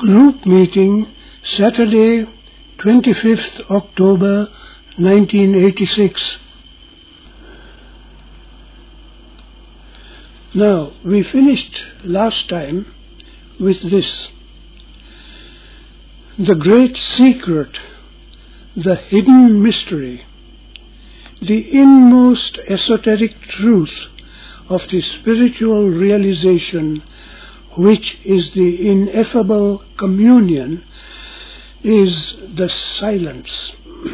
Group meeting, Saturday, 25th October 1986. Now, we finished last time with this. The great secret, the hidden mystery, the inmost esoteric truth of the spiritual realization, which is the ineffable communion, is the silence.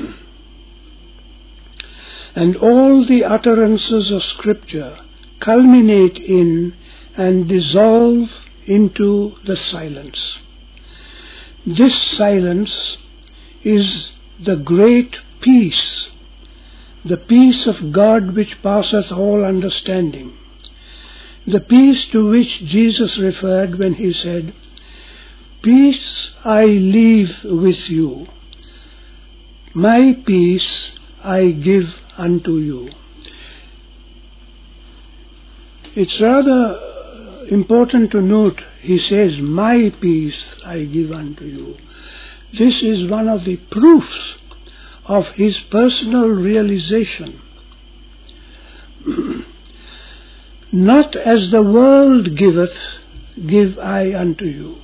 And all the utterances of Scripture culminate in and dissolve into the silence. This silence is the great peace, the peace of God which passeth all understanding, the peace to which Jesus referred when he said, "Peace I leave with you, my peace I give unto you." It's rather important to note, he says, "My peace I give unto you." This is one of the proofs of his personal realization. "Not as the world giveth, give I unto you."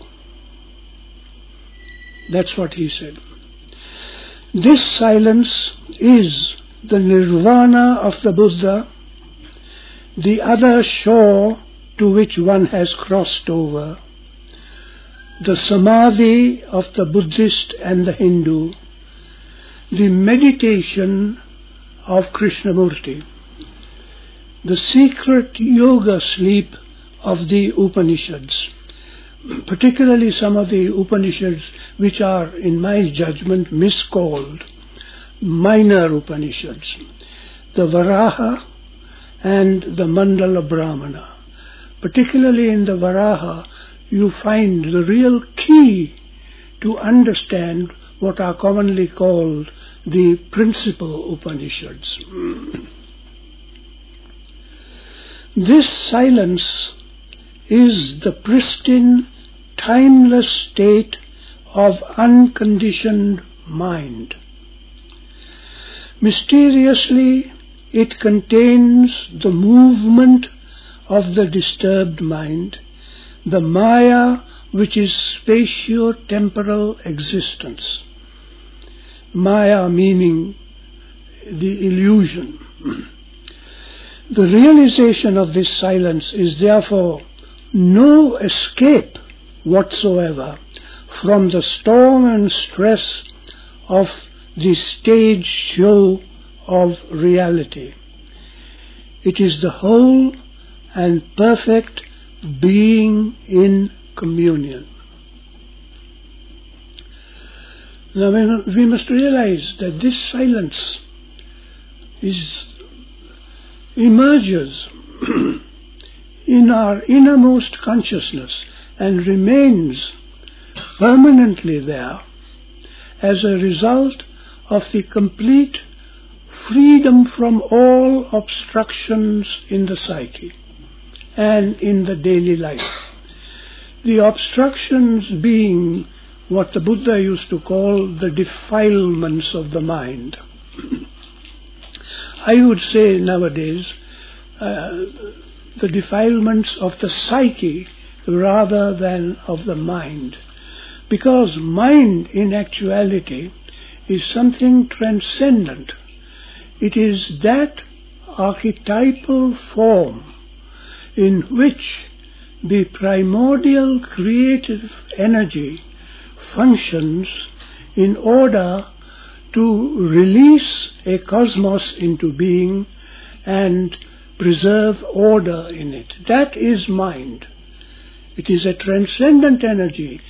That's what he said. This silence is the nirvana of the Buddha, the other shore to which one has crossed over, the samadhi of the Buddhist and the Hindu, the meditation of Krishnamurti, the secret yoga sleep of the Upanishads, particularly some of the Upanishads which are, in my judgment, miscalled minor Upanishads, the Varaha and the Mandala Brahmana. Particularly in the Varaha, you find the real key to understand what are commonly called the principal Upanishads. This silence is the pristine, timeless state of unconditioned mind. Mysteriously, it contains the movement of the disturbed mind, the Maya which is spatio-temporal existence. Maya meaning the illusion. The realization of this silence is therefore no escape whatsoever from the storm and stress of the stage show of reality. It is the whole and perfect being in communion. Now we must realize that this silence emerges in our innermost consciousness and remains permanently there as a result of the complete freedom from all obstructions in the psyche and in the daily life. The obstructions being what the Buddha used to call the defilements of the mind. I would say nowadays the defilements of the psyche rather than of the mind, because mind in actuality is something transcendent. It is that archetypal form in which the primordial creative energy functions in order to release a cosmos into being and preserve order in it. That is mind. It is a transcendent energy.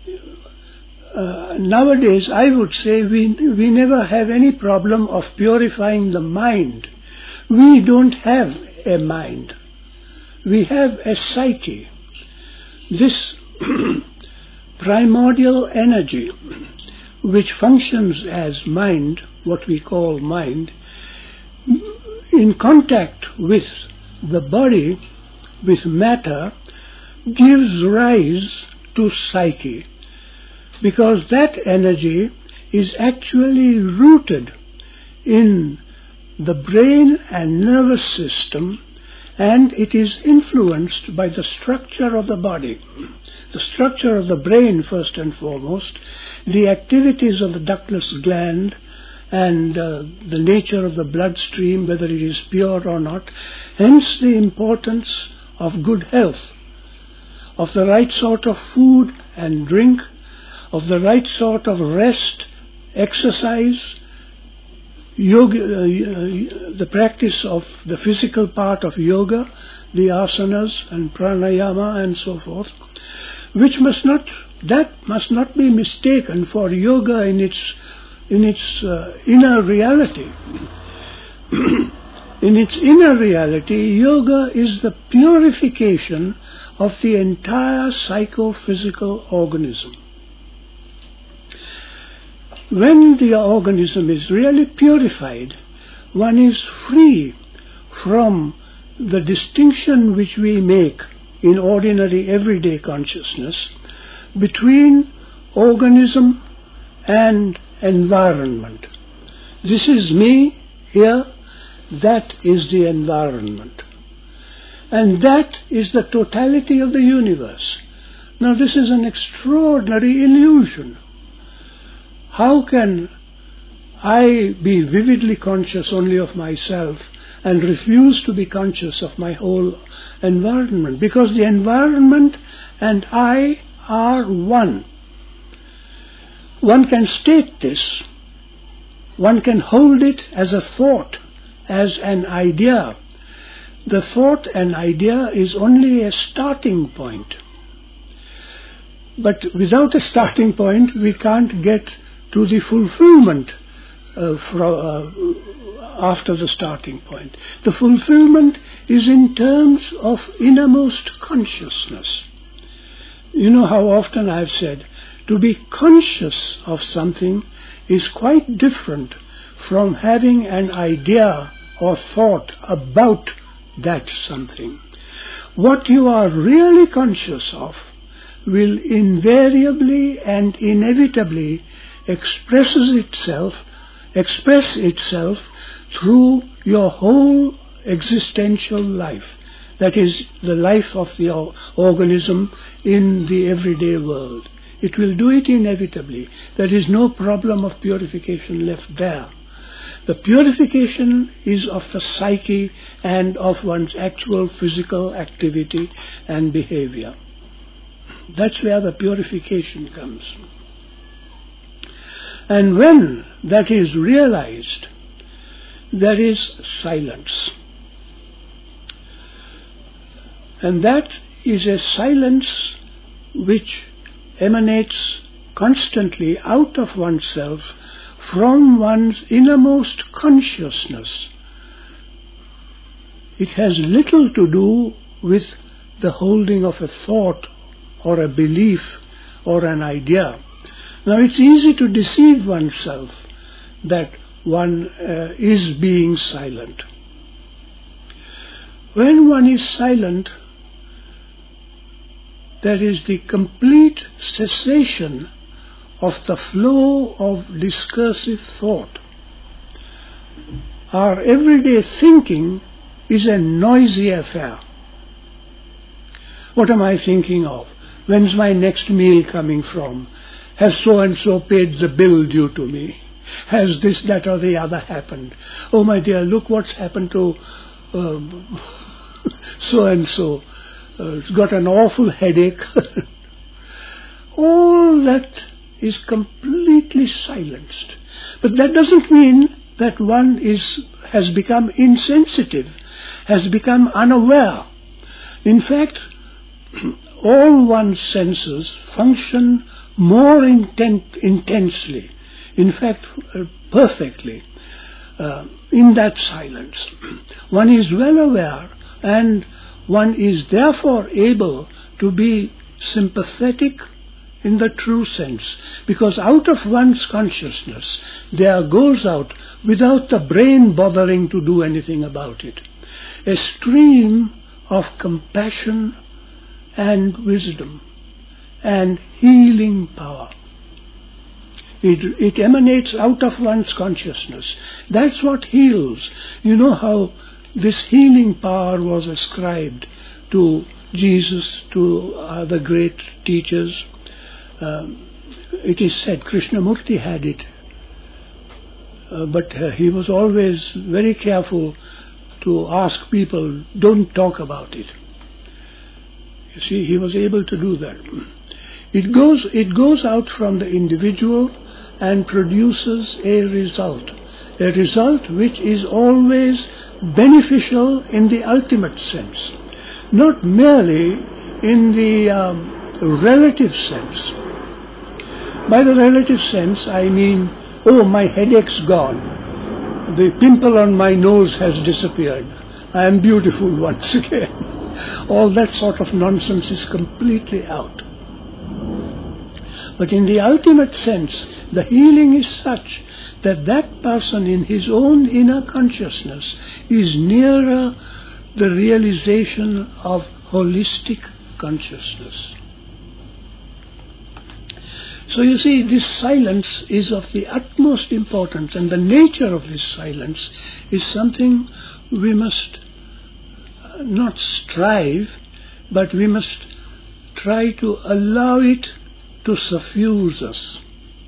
Nowadays, I would say we never have any problem of purifying the mind. We don't have a mind. We have a psyche. This primordial energy, which functions as mind, what we call mind, in contact with the body, with matter, gives rise to psyche. because that energy is actually rooted in the brain and nervous system, and it is influenced by the structure of the body. The structure of the brain, first and foremost, the activities of the ductless gland, and the nature of the bloodstream, whether it is pure or not. Hence the importance of good health, of the right sort of food and drink, of the right sort of rest, exercise, yoga, the practice of the physical part of yoga, the asanas and pranayama and so forth, which must not be mistaken for yoga in its inner reality. In its inner reality, yoga is the purification of the entire psychophysical organism. When the organism is really purified, one is free from the distinction which we make in ordinary everyday consciousness between organism and environment. This is me here, that is the environment. And that is the totality of the universe. Now this is an extraordinary illusion. How can I be vividly conscious only of myself and refuse to be conscious of my whole environment? Because the environment and I are one. One can state this. One can hold it as a thought, as an idea. The thought and idea is only a starting point. But without a starting point, we can't get to the fulfillment after the starting point. The fulfillment is in terms of innermost consciousness. You know how often I've said, to be conscious of something is quite different from having an idea or thought about that something. What you are really conscious of will invariably and inevitably express itself through your whole existential life. That is the life of the organism in the everyday world. It will do it inevitably. There is no problem of purification left there. The purification is of the psyche and of one's actual physical activity and behavior. That's where the purification comes. And when that is realized, there is silence. And that is a silence which emanates constantly out of oneself from one's innermost consciousness. It has little to do with the holding of a thought or a belief or an idea. Now it's easy to deceive oneself that one is being silent. When one is silent, there is the complete cessation of the flow of discursive thought. Our everyday thinking is a noisy affair. What am I thinking of? When's my next meal coming from? Has so-and-so paid the bill due to me? Has this, that or the other happened? Oh my dear, look what's happened to so-and-so. It's got an awful headache. All that is completely silenced. But that doesn't mean that one has become insensitive, has become unaware. In fact, all one's senses function more intensely, in fact perfectly, in that silence. One is well aware, and one is therefore able to be sympathetic in the true sense, because out of one's consciousness there goes out, without the brain bothering to do anything about it, a stream of compassion and wisdom and healing power. It emanates out of one's consciousness. That's what heals. You know how this healing power was ascribed to Jesus, to the great teachers. It is said Krishnamurti had it, but he was always very careful to ask people, don't talk about it. You see, he was able to do that. It goes out from the individual and produces a result which is always beneficial in the ultimate sense, not merely in the relative sense. By the relative sense, I mean, oh, my headache's gone, the pimple on my nose has disappeared, I am beautiful once again. All that sort of nonsense is completely out. But in the ultimate sense, the healing is such that that person in his own inner consciousness is nearer the realization of holistic consciousness. So you see, this silence is of the utmost importance, and the nature of this silence is something we must not strive, but we must try to allow it to suffuse us.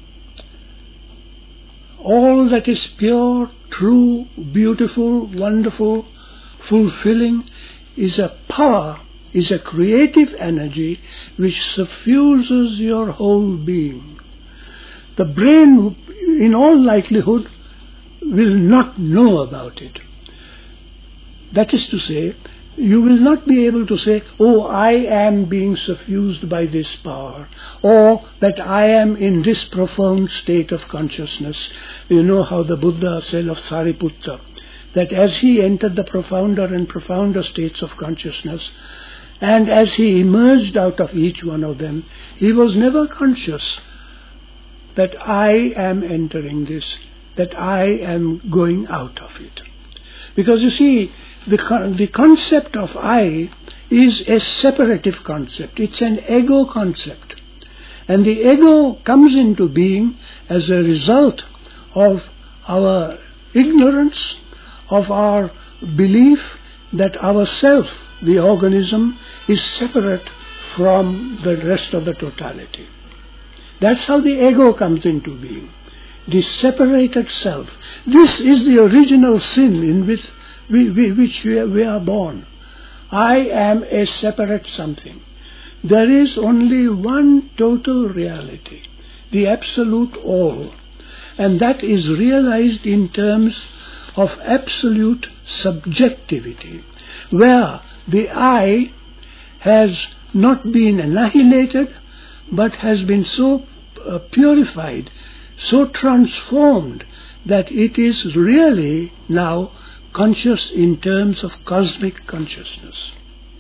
All that is pure, true, beautiful, wonderful, fulfilling is a power, is a creative energy which suffuses your whole being. The brain, in all likelihood, will not know about it. That is to say, you will not be able to say, oh, I am being suffused by this power, or that I am in this profound state of consciousness. You know how the Buddha said of Sariputta, that as he entered the profounder and profounder states of consciousness, and as he emerged out of each one of them, he was never conscious that I am entering this, that I am going out of it. Because you see, the concept of I is a separative concept. It's an ego concept. And the ego comes into being as a result of our ignorance, of our belief that ourself, the organism, is separate from the rest of the totality. That's how the ego comes into being. The separated self. This is the original sin in which we are born. I am a separate something. There is only one total reality, the absolute all, and that is realized in terms of absolute subjectivity, where the I has not been annihilated, but has been so purified, so transformed, that it is really now conscious in terms of cosmic consciousness.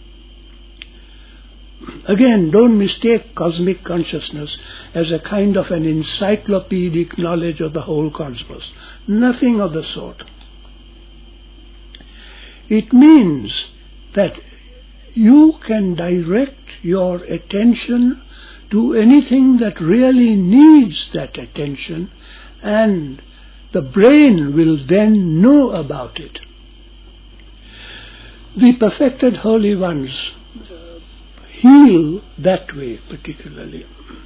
Again, don't mistake cosmic consciousness as a kind of an encyclopedic knowledge of the whole cosmos. Nothing of the sort. It means that you can direct your attention to anything that really needs that attention, and the brain will then know about it. The perfected holy ones heal that way particularly.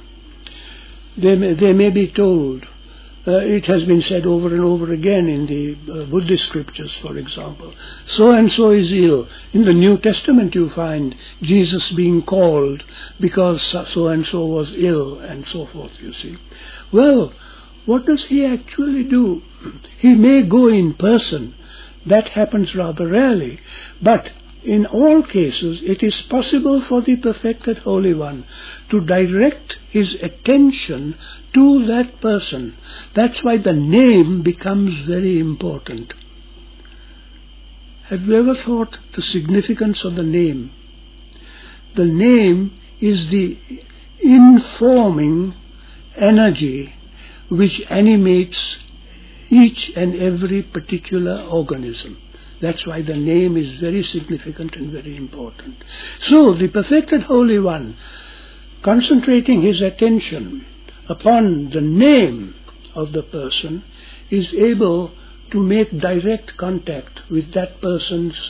They may be told, it has been said over and over again in the Buddhist scriptures, for example, so and so is ill. In the New Testament you find Jesus being called because so and so was ill, and so forth, you see. Well, what does he actually do? He may go in person. That happens rather rarely. But in all cases, it is possible for the perfected Holy One to direct his attention to that person. That's why the name becomes very important. Have you ever thought the significance of the name? The name is the informing energy which animates each and every particular organism. That's why the name is very significant and very important. So the perfected Holy One, concentrating his attention upon the name of the person, is able to make direct contact with that person's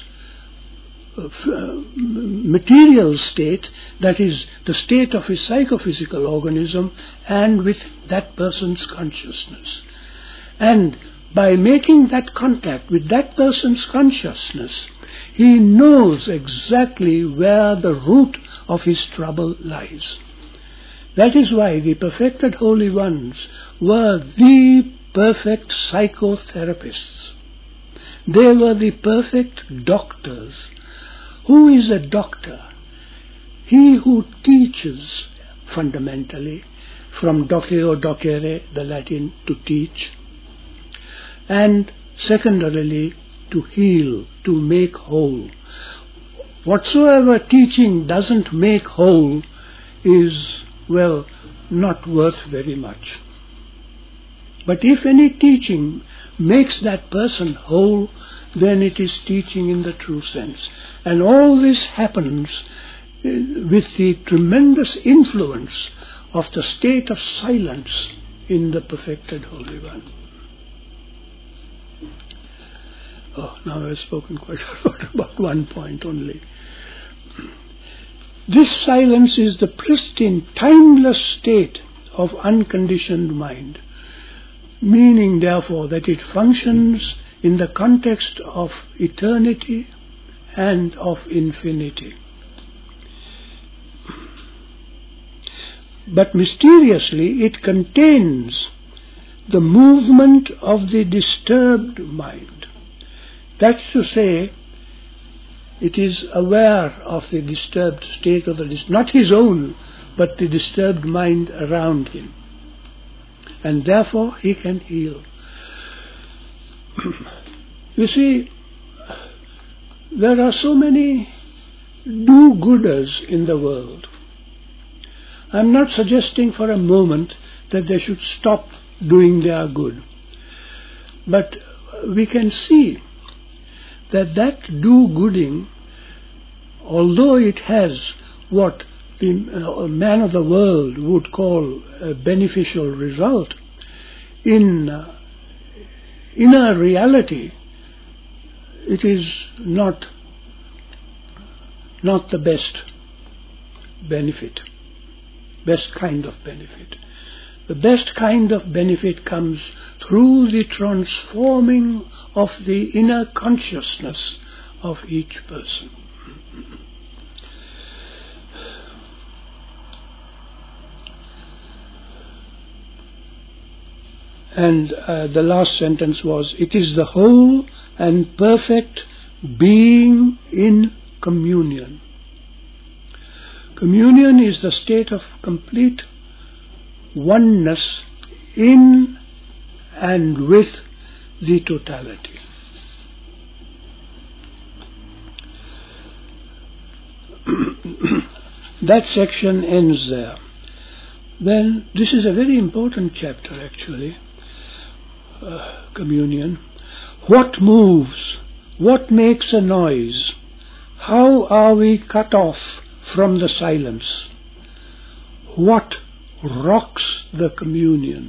material state, that is, the state of his psychophysical organism, and with that person's consciousness. And by making that contact with that person's consciousness, he knows exactly where the root of his trouble lies. That is why the perfected holy ones were the perfect psychotherapists. They were the perfect doctors. Who is a doctor? He who teaches fundamentally, from doceo docere, the Latin, to teach, and secondarily to heal, to make whole. Whatsoever teaching doesn't make whole is, well, not worth very much. But if any teaching makes that person whole, then it is teaching in the true sense. And all this happens with the tremendous influence of the state of silence in the perfected Holy One. Oh, now I've spoken quite a lot about one point only. This silence is the pristine, timeless state of unconditioned mind, meaning therefore that it functions in the context of eternity and of infinity. But mysteriously it contains the movement of the disturbed mind. That's to say, it is aware of the disturbed state of not his own, but the disturbed mind around him. And therefore he can heal. You see, there are so many do-gooders in the world. I'm not suggesting for a moment that they should stop doing their good. But we can see that do-gooding, although it has what the man of the world would call a beneficial result, in a reality it is not the best benefit, best kind of benefit. The best kind of benefit comes through the transforming of the inner consciousness of each person. And the last sentence was, it is the whole and perfect being in communion. Communion is the state of complete oneness in and with the totality. That section ends there. Then this is a very important chapter actually, communion. What moves? What makes a noise? How are we cut off from the silence? What rocks the communion?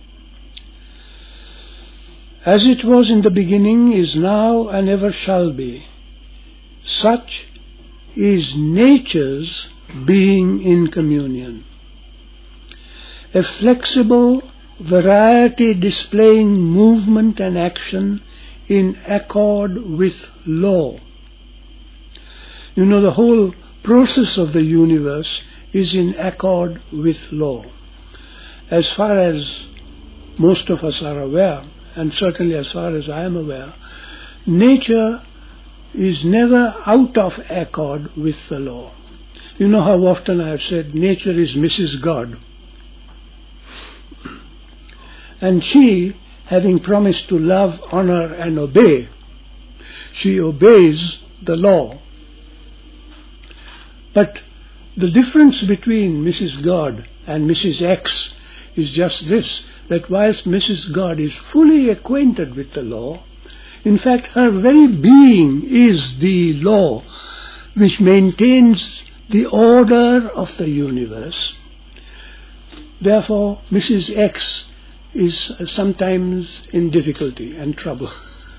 As it was in the beginning, is now, and ever shall be, such is nature's being in communion. A flexible variety displaying movement and action in accord with law. You know, the whole process of the universe is in accord with law. As far as most of us are aware, and certainly as far as I am aware, nature is never out of accord with the law. You know how often I have said nature is Mrs. God. And she, having promised to love, honor and obey, she obeys the law. But the difference between Mrs. God and Mrs. X is just this, that whilst Mrs. God is fully acquainted with the law, in fact her very being is the law which maintains the order of the universe. Therefore, Mrs. X is sometimes in difficulty and trouble.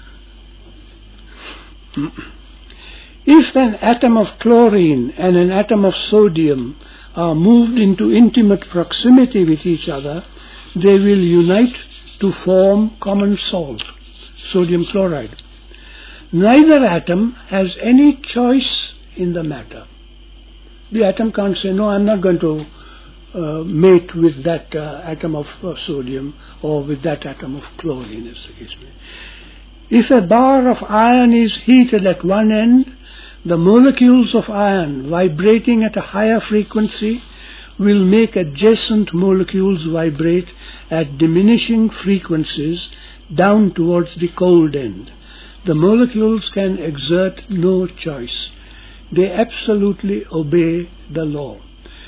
If an atom of chlorine and an atom of sodium are moved into intimate proximity with each other, they will unite to form common salt, sodium chloride. Neither atom has any choice in the matter. The atom can't say, no, I'm not going to mate with that atom of sodium or with that atom of chlorine, as the case may be. If a bar of iron is heated at one end, the molecules of iron vibrating at a higher frequency will make adjacent molecules vibrate at diminishing frequencies down towards the cold end. The molecules can exert no choice. They absolutely obey the law.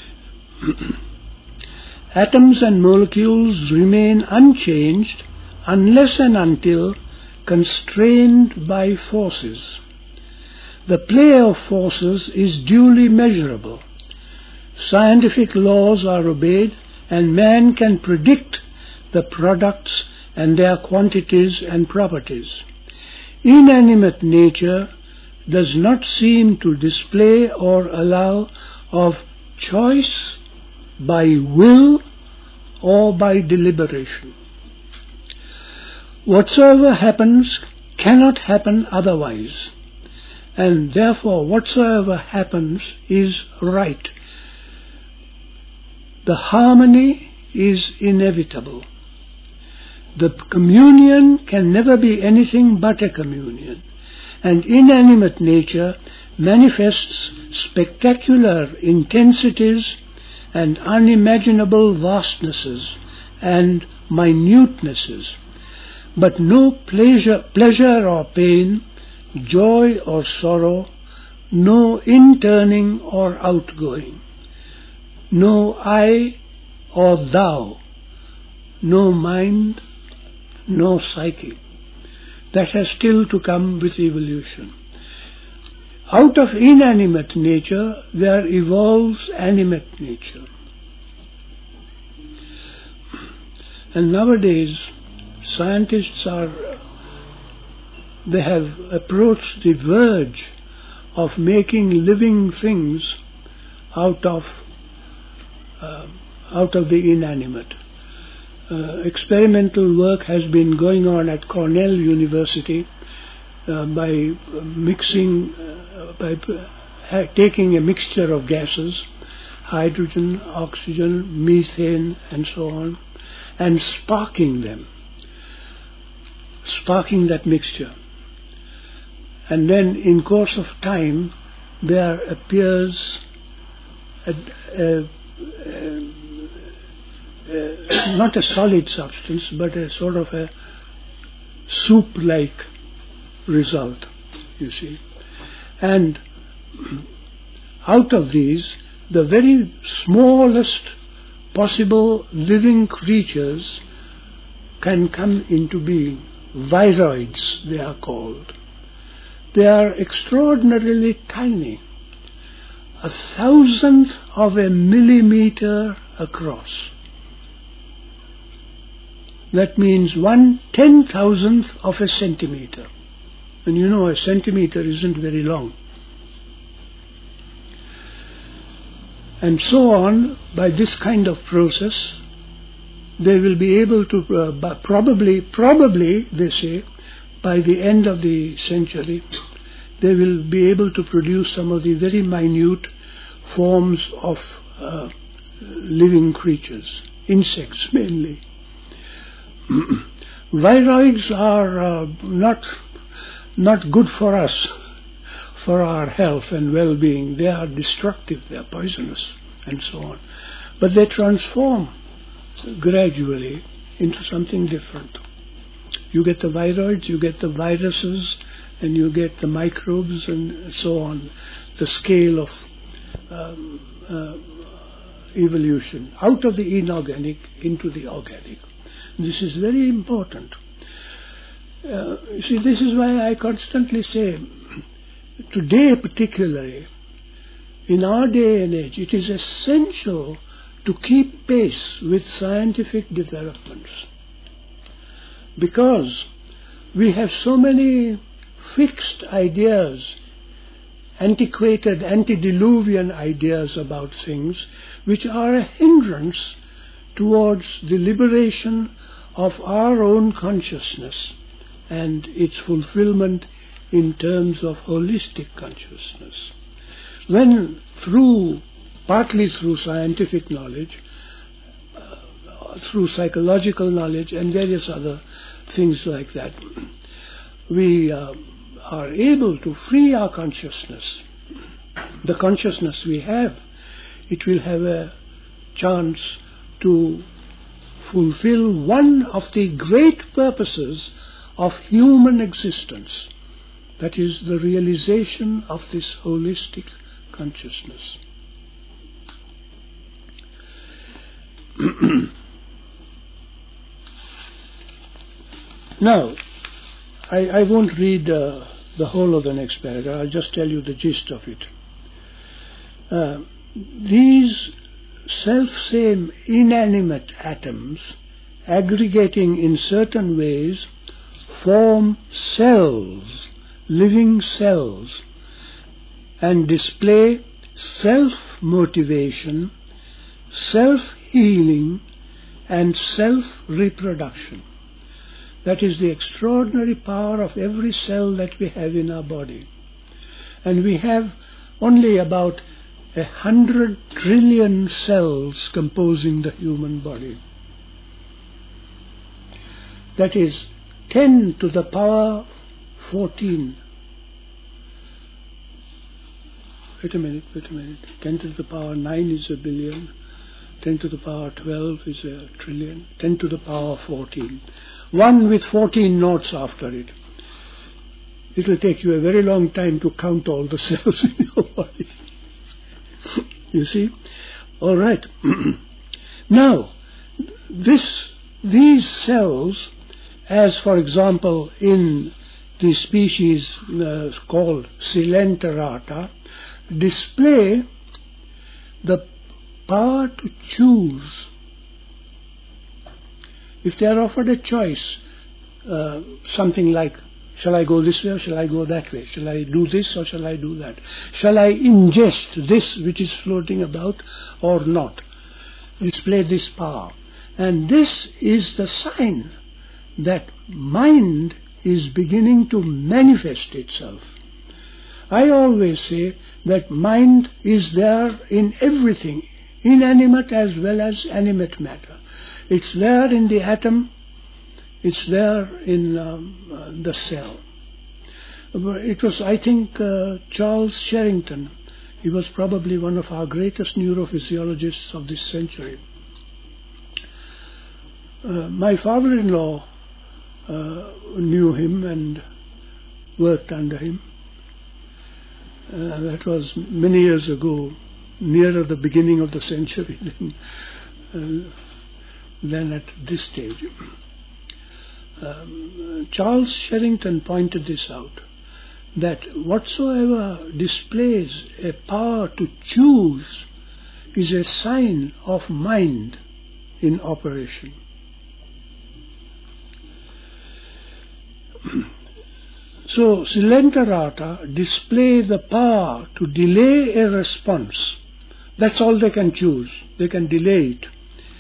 Atoms and molecules remain unchanged unless and until constrained by forces. The play of forces is duly measurable. Scientific laws are obeyed, and man can predict the products and their quantities and properties. Inanimate nature does not seem to display or allow of choice by will or by deliberation. Whatsoever happens cannot happen otherwise, and therefore whatsoever happens is right. The harmony is inevitable. The communion can never be anything but a communion, and inanimate nature manifests spectacular intensities and unimaginable vastnesses and minutenesses, but no pleasure or pain, joy or sorrow, no inturning or outgoing, no I or thou, no mind, no psyche. That has still to come with evolution. Out of inanimate nature there evolves animate nature. And nowadays scientists they have approached the verge of making living things out of the inanimate. Experimental work has been going on at Cornell University by taking a mixture of gases, hydrogen, oxygen, methane, and so on, and sparking that mixture. And then in course of time there appears not a solid substance, but a sort of a soup-like result, you see. And out of these, the very smallest possible living creatures can come into being. Viroids, they are called. They are extraordinarily tiny, 1/1000th of a millimeter across. That means 1/10,000th of a centimeter. And you know, a centimeter isn't very long. And so on, by this kind of process, they will be able to, probably, they say, by the end of the century, they will be able to produce some of the very minute forms of living creatures, insects mainly. Viroids are not good for us, for our health and well-being. They are destructive, they are poisonous, and so on. But they transform gradually into something different. You get the viroids, you get the viruses, and you get the microbes, and so on. The scale of evolution out of the inorganic into the organic. This is very important. You see, this is why I constantly say, today particularly, in our day and age, it is essential to keep pace with scientific developments. Because we have so many fixed ideas, antiquated, antediluvian ideas about things, which are a hindrance towards the liberation of our own consciousness and its fulfillment in terms of holistic consciousness. When partly through scientific knowledge, through psychological knowledge and various other things like that, we are able to free our consciousness, the consciousness we have, it will have a chance to fulfill one of the great purposes of human existence, that is the realization of this holistic consciousness. Now, I won't read the whole of the next paragraph. I'll just tell you the gist of it. These self-same inanimate atoms, aggregating in certain ways, form cells, living cells, and display self-motivation, self-healing, and self-reproduction. That is the extraordinary power of every cell that we have in our body. And we have only about 100 trillion cells composing the human body. That is 10 to the power 14. Wait a minute. 10 to the power 9 is a billion. 10 to the power 12 is a trillion. 10 to the power 14. One with 14 noughts after it. It will take you a very long time to count all the cells in your body. You see? All right. Now, these cells, as for example in the species called Coelenterata, display the power to choose. If they are offered a choice, something like, shall I go this way or shall I go that way? Shall I do this or shall I do that? Shall I ingest this which is floating about or not? Display this power. And this is the sign that mind is beginning to manifest itself. I always say that mind is there in everything, inanimate as well as animate matter. It's there in the atom, it's there in the cell. It was, I think, Charles Sherrington. He was probably one of our greatest neurophysiologists of this century. My father-in-law knew him and worked under him. That was many years ago, nearer the beginning of the century than at this stage. Charles Sherrington pointed this out, that whatsoever displays a power to choose is a sign of mind in operation. So Coelenterata display the power to delay a response. That's all they can choose. They can delay it.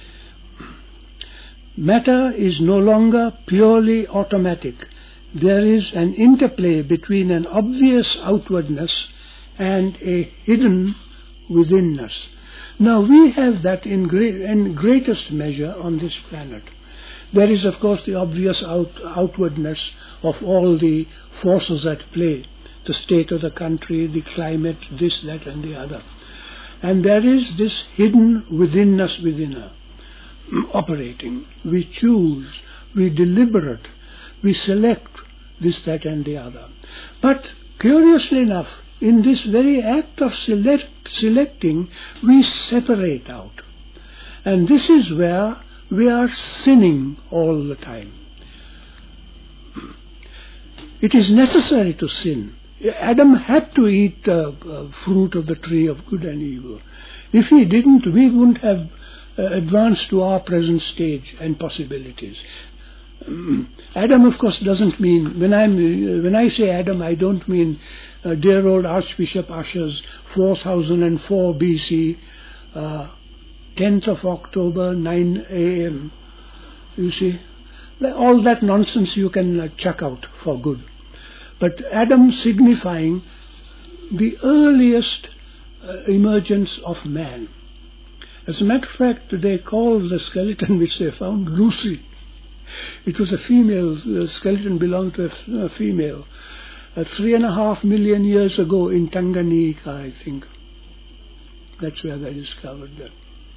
Matter is no longer purely automatic. There is an interplay between an obvious outwardness and a hidden withinness. Now we have that in greatest measure on this planet. There is, of course, the obvious outwardness of all the forces at play, the state of the country, the climate, this, that, and the other. And there is this hidden withinness within her, operating. We choose, we deliberate, we select this, that, and the other. But, curiously enough, in this very act of selecting, we separate out. And this is where we are sinning all the time. It is necessary to sin. Adam had to eat the fruit of the tree of good and evil. If he didn't, we wouldn't have advanced to our present stage and possibilities. Adam, of course, doesn't mean, when I say Adam, I don't mean dear old Archbishop Usher's 4004 BC, 10th of October, 9 a.m. You see, all that nonsense you can chuck out for good. But Adam signifying the earliest emergence of man. As a matter of fact, they call the skeleton which they found Lucy. It was a female, the skeleton belonged to a female. 3.5 million years ago in Tanganyika, I think. That's where they discovered that.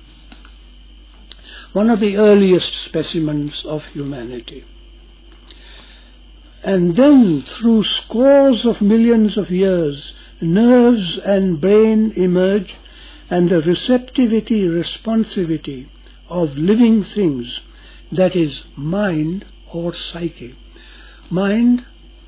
One of the earliest specimens of humanity. And then, through scores of millions of years, nerves and brain emerge, and the receptivity, responsivity of living things, that is, mind or psyche. Mind,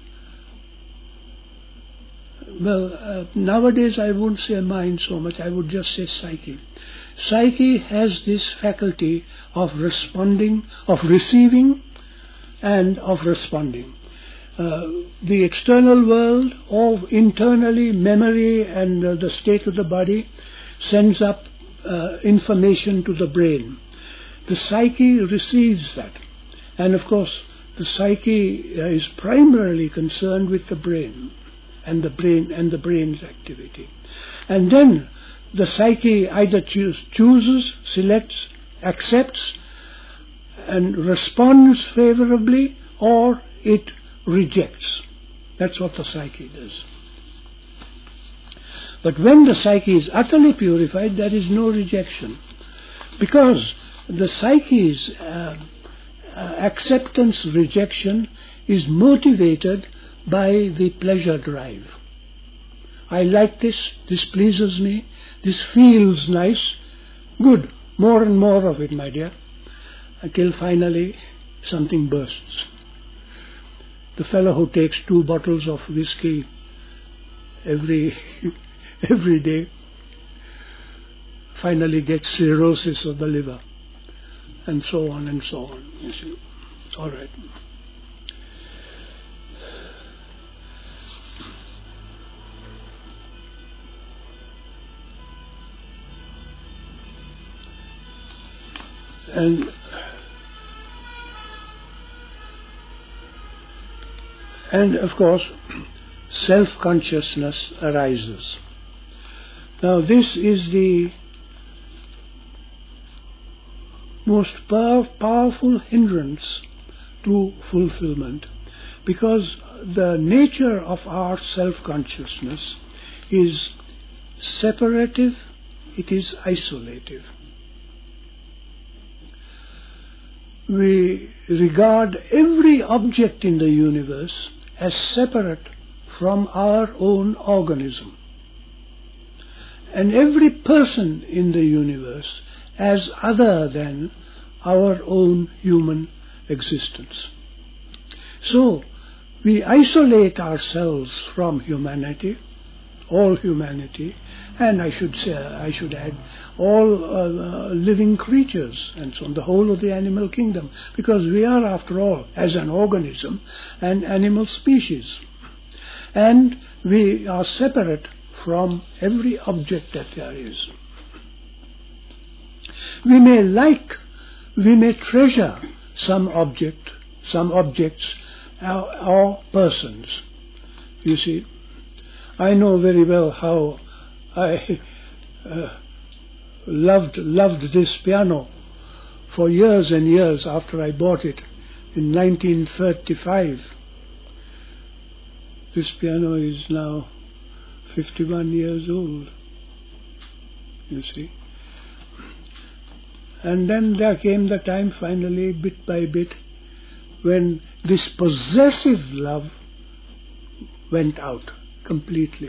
well, nowadays I wouldn't say mind so much, I would just say psyche. Psyche has this faculty of responding, of receiving, and of responding. The external world, or internally, memory and the state of the body, sends up information to the brain. The psyche receives that. And of course, the psyche is primarily concerned with the brain and the brain's activity. And then the psyche either chooses, selects, accepts, and responds favorably, or it rejects. That's what the psyche does. But when the psyche is utterly purified, there is no rejection. Because the psyche's acceptance, rejection is motivated by the pleasure drive. I like this pleases me, this feels nice, good, more and more of it, my dear, until finally something bursts. The fellow who takes 2 bottles of whiskey every day finally gets cirrhosis of the liver, and so on and so on. You see, all right. And of course, self-consciousness arises. Now this is the most powerful hindrance to fulfillment, because the nature of our self-consciousness is separative, it is isolative. We regard every object in the universe as separate from our own organism, and every person in the universe as other than our own human existence. So we isolate ourselves from humanity, all humanity, and I should add all living creatures, and so on, the whole of the animal kingdom, because we are, after all, as an organism, an animal species, and we are separate from every object that there is. We may treasure some objects or persons. You see, I know very well how I loved this piano for years and years after I bought it in 1935. This piano is now 51 years old, you see. And then there came the time finally, bit by bit, when this possessive love went out completely.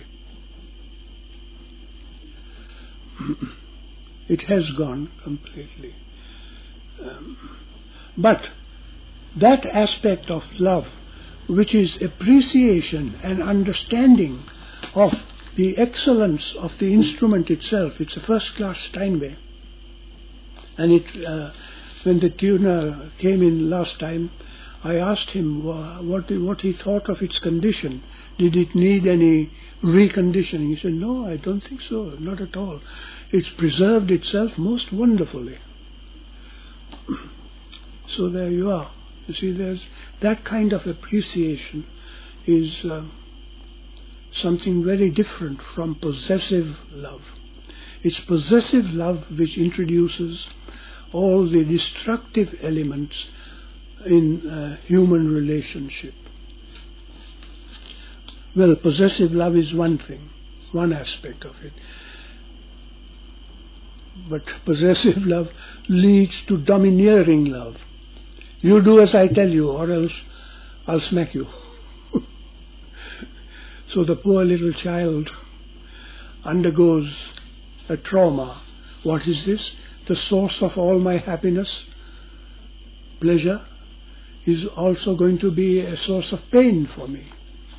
It has gone completely. But that aspect of love which is appreciation and understanding of the excellence of the instrument itself. It's a first-class Steinway. And when the tuner came in last time, I asked him what he thought of its condition. Did it need any reconditioning? He said, no, I don't think so, not at all. It's preserved itself most wonderfully. So there you are. You see, there's that kind of appreciation is something very different from possessive love. It's possessive love which introduces all the destructive elements in human relationship. Well, possessive love is one thing, one aspect of it. But possessive love leads to domineering love. You do as I tell you, or else I'll smack you. So the poor little child undergoes a trauma. What is this? The source of all my happiness, pleasure, is also going to be a source of pain for me.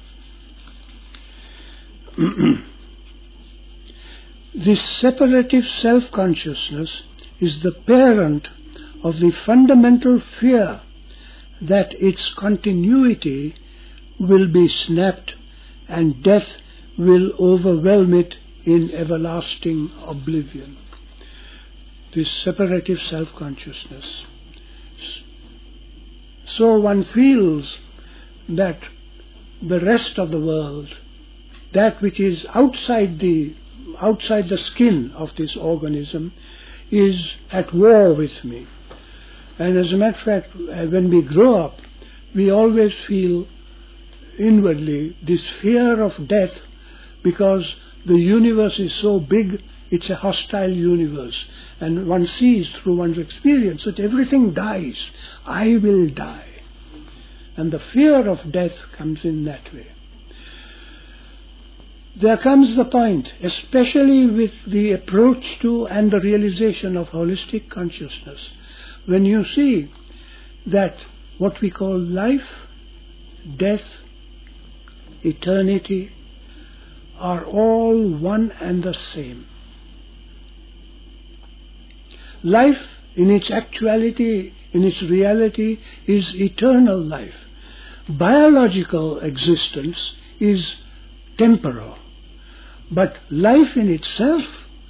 This separative self-consciousness is the parent of the fundamental fear that its continuity will be snapped and death will overwhelm it in everlasting oblivion. This separative self-consciousness. So one feels that the rest of the world, that which is outside the skin of this organism, is at war with me. And as a matter of fact, when we grow up, we always feel inwardly this fear of death, because the universe is so big, it's a hostile universe. And one sees through one's experience that everything dies. I will die. And the fear of death comes in that way. There comes the point, especially with the approach to and the realization of holistic consciousness, when you see that what we call life, death, eternity are all one and the same. Life in its actuality, in its reality, is eternal life. Biological existence is temporal. But life in itself,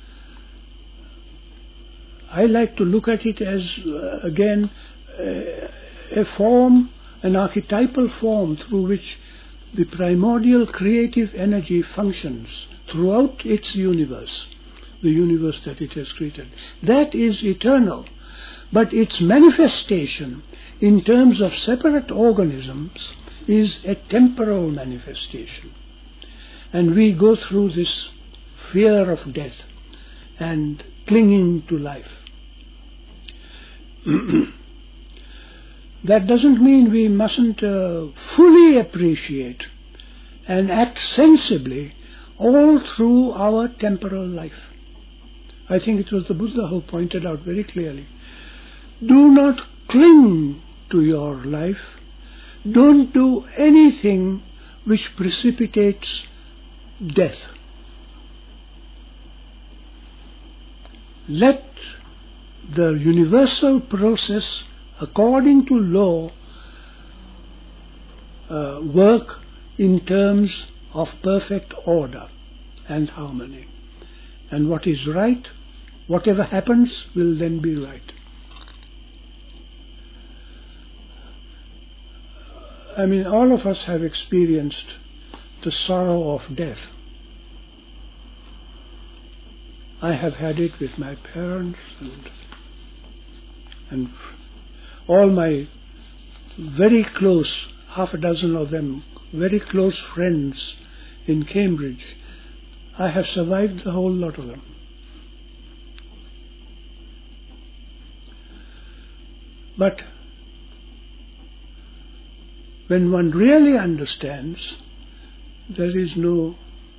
I like to look at it as, again, a form, an archetypal form through which the primordial creative energy functions throughout its universe, the universe that it has created. That is eternal. But its manifestation in terms of separate organisms is a temporal manifestation. And we go through this fear of death and clinging to life. That doesn't mean we mustn't fully appreciate and act sensibly all through our temporal life. I think it was the Buddha who pointed out very clearly, do not cling to your life. Don't do anything which precipitates death. Let the universal process, according to law, work in terms of perfect order and harmony. And what is right, whatever happens, will then be right. I mean, all of us have experienced the sorrow of death. I have had it with my parents and all my very close, half a dozen of them, very close friends in Cambridge. I have survived the whole lot of them. But when one really understands, there is no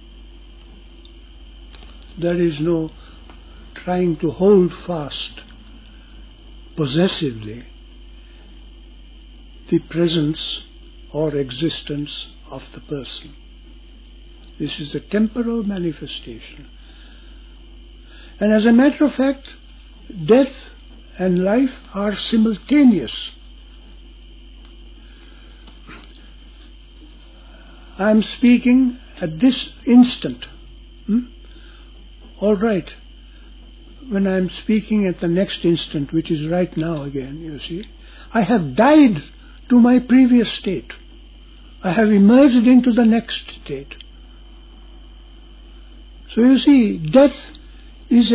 trying to hold fast possessively the presence or existence of the person. This is the temporal manifestation. And as a matter of fact, death and life are simultaneous. I am speaking at this instant. All right. When I am speaking at the next instant, which is right now again, you see, I have died to my previous state. I have emerged into the next state. So you see, death is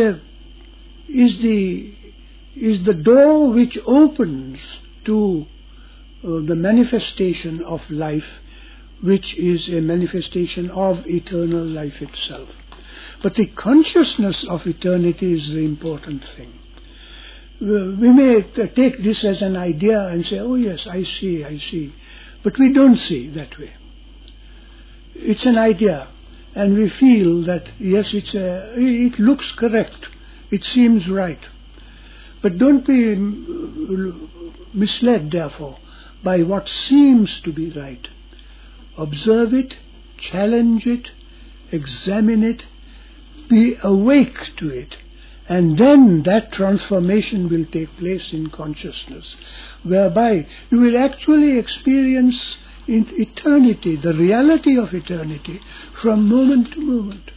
the door which opens to the manifestation of life, which is a manifestation of eternal life itself. But the consciousness of eternity is the important thing. We may take this as an idea and say, oh yes, I see. But we don't see that way. It's an idea, and we feel that, yes, it looks correct, it seems right. But don't be misled, therefore, by what seems to be right. Observe it, challenge it, examine it, be awake to it, and then that transformation will take place in consciousness, whereby you will actually experience in eternity, the reality of eternity, from moment to moment.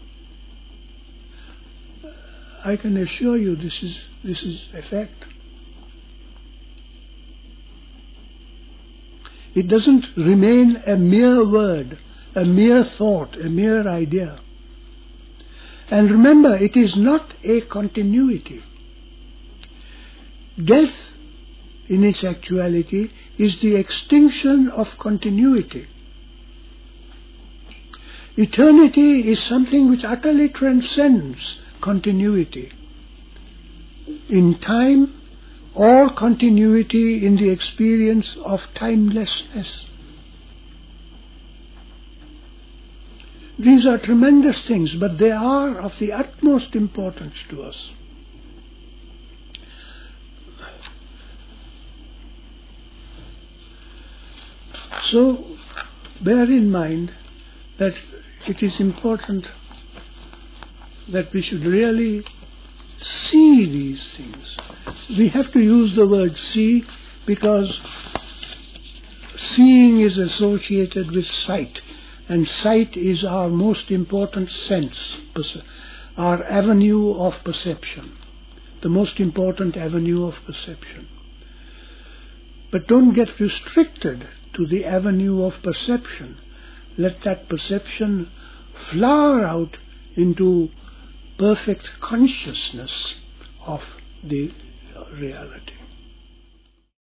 I can assure you this is a fact. It doesn't remain a mere word, a mere thought, a mere idea. And remember, it is not a continuity. Death, in its actuality, is the extinction of continuity. Eternity is something which utterly transcends continuity. In time, or continuity in the experience of timelessness. These are tremendous things, but they are of the utmost importance to us. So, bear in mind that it is important that we should really see these things. We have to use the word see because seeing is associated with sight. And sight is our most important sense, our avenue of perception, the most important avenue of perception. But don't get restricted to the avenue of perception. Let that perception flower out into perfect consciousness of the reality.